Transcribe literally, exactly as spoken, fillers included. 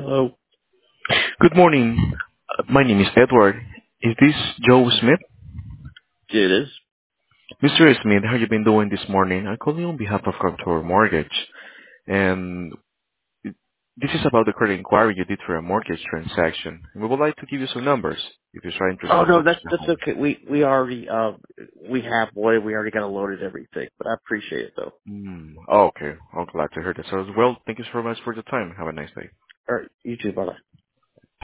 Hello. Good morning. Uh, My name is Edward. Is this Joe Smith? Yeah, it is. Mister Smith, how you been doing this morning? I'm calling on behalf of Contour Mortgage, and it- this is about the credit inquiry you did for a mortgage transaction. We would like to give you some numbers if you're Oh interested in no, that's purchasing a that's home. okay. We we already uh we have one. We already got a loaded everything, but I appreciate it though. Hmm. Oh, okay. I'm glad to hear that. So as well, thank you so much for your time. Have a nice day. All right, you too. Bye bye.